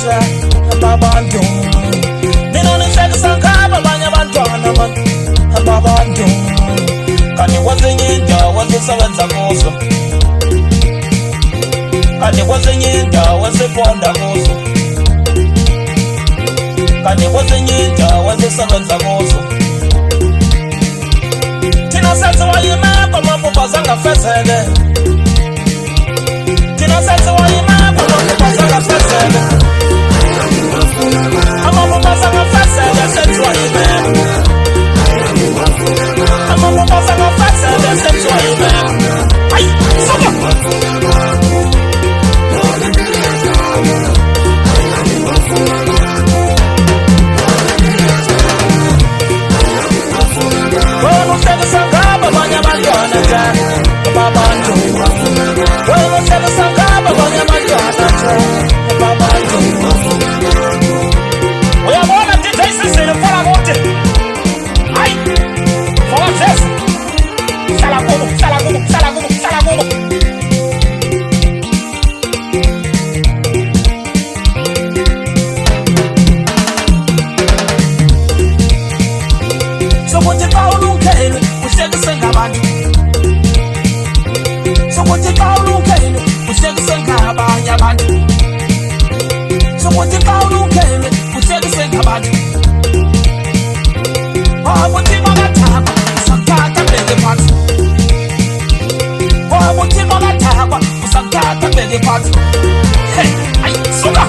nje abantu mina nisekusankaba abanye abantwana man abantu kanti kwezinye indawo sisebenza kuzo kanti kwezinye indawo sifonda kuzo kanti kwezinye indawo sisebenza kuzo thina senziwa yimeko amaphupha angafezeke thina senziwa yimeko amaphupha angafezeke amaphupha angafezeke senziwa yimeko amaphupha angafezeke senziwa yimeko hayi suka Sangaba abanye abantwana nje abantu wena sangaba abanye abantwana nje abantu uyabona DJ Sisile mfana konke hayi for this sala kubo so kuthi Paulo ukhele uhlekise ngabantu sokuthi Paulo ukhele uhlekise ngabanye abantu sokuthi Paulo ukhele uhlekise ngabantu wabuthi bakathaba usakuthatha beke phansi wabuthi bakathaba usakuthatha beke phansi hey ayi suka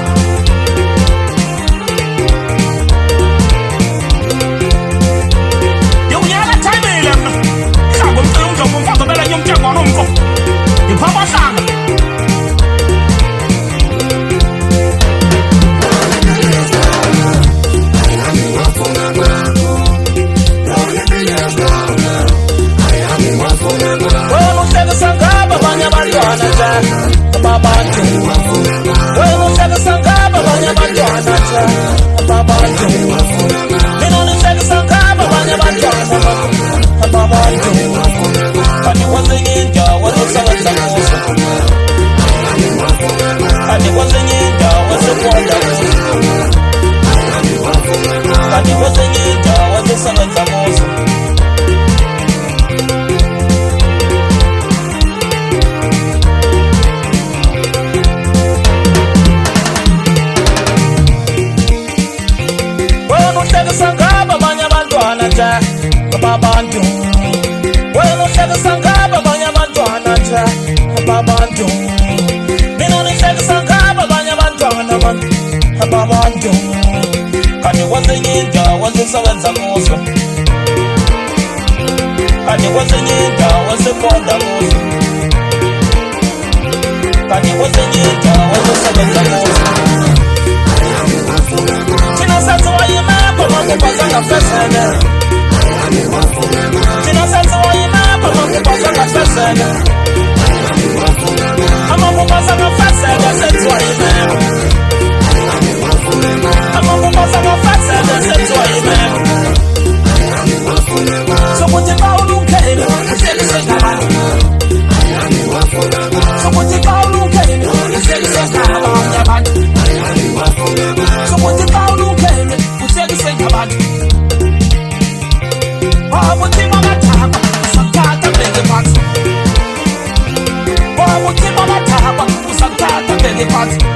abantu wena uhlekisangaba abanye abantwana nje abantu mina nihlekisangaba abanye abantwana man abantu kanti kwezinye indawo sisebenza kuzo kanti kwezinye indawo sifonda kuzo kanti kwezinye indawo sisebenza kuzo thina senziwa yimeko amaphupha angafezeke thina senziwa yimeko amaphupha angafezeke amaphupha angafezeke senziwa yimeko amaphupha angafezeke senziwa yimeko sokuthi Paulo ukhele uhlekise ngabantu sokuthi Paulo ukhele uhlekise ngabanye abantu sokuthi Paulo ukhele uhlekise ngabantu wabuthi bakathaba usakuthatha beke phansi wabuthi bakathaba usakuthatha beke phansi